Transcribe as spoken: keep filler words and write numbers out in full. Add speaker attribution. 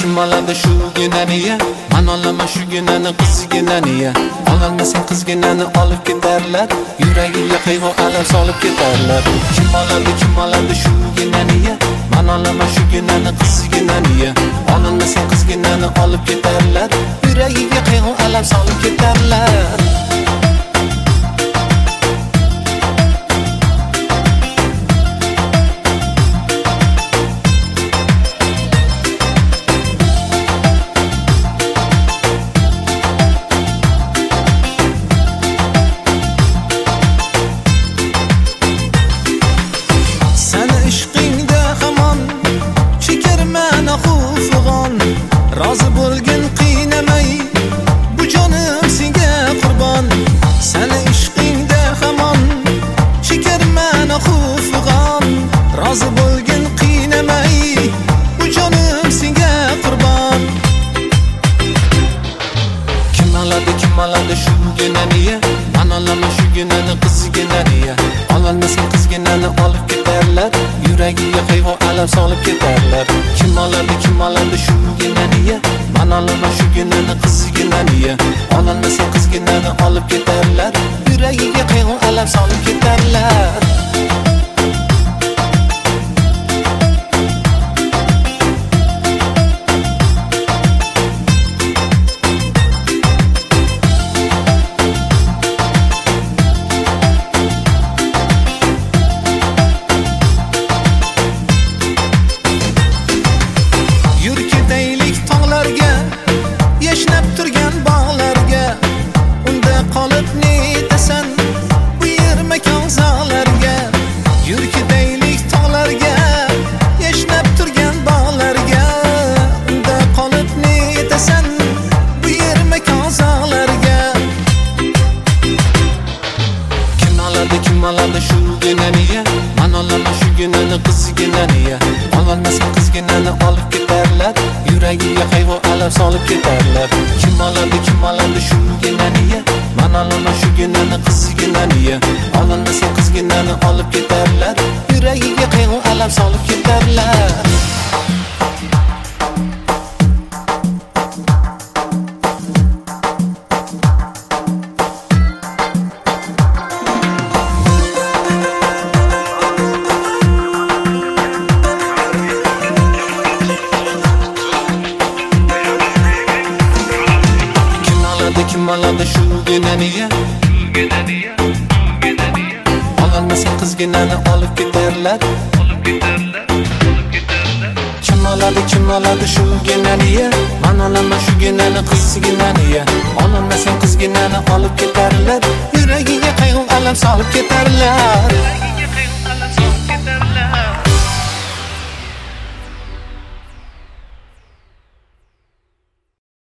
Speaker 1: kim oladi shuginaniya? Man olaman shuginani qizginaniya. Ololmasang qizginani olib ketarlar, yuragiga qayg'u alam solib ketarlar. Kim oladi kim oladi shuginaniya? Man olaman shuginani qizginaniya. Ololmasang qizginani olib ketarlar, yuragiga qayg'u alam solib ketarlar.
Speaker 2: Rozi bo'lgin qiynamay, bu jonim senga qurbon. Seni ishqingda hamon chekarman xufg'on. Rozi bo'lgin qiynamay, bu jonim senga qurbon.
Speaker 1: Kim oladi kim oladi shuginaniya? Man olaman shuginani qizginaniya. Ololmasang qizginani olib ketarlar, yuragiga qayg'u alam solib ketarlar. Kim oladi kim oladi shuginaniya? Man olaman shuginani qizginaniya. Ololmasang qizginani olib ketarlar, yuragiga qayg'u alam solib ketarlar.
Speaker 2: Yashnab turgan bog'larga, unda qolib netasan bu yer makonzalarga. Yurkidaylik tog'larga, yashnab turgan bog'larga, unda qolib netasan bu yer makonzalarga.
Speaker 1: Kim oladi kim oladi shuginaniya? Man olaman shuginani qizginaniya. Ololmasang qizginani olib ketarlar, yuragiga qayg'u alam solib ketarlar. Kim oladi kim oladi shuginaniya? Man olaman shuginani qizginaniya. Ololmasang qizginani olib ketarlar, yuragiga qayg'u alam solib ketarlar. Kim oladi shuginaniya? Ololmasang qizginani olib ketarlar, Kim oladi kim oladi shuginaniya? Man olaman shuginani qizginaniya. Ololmasang qizginani olib ketarlar, yuragiga qayg'u alam solib ketarlar.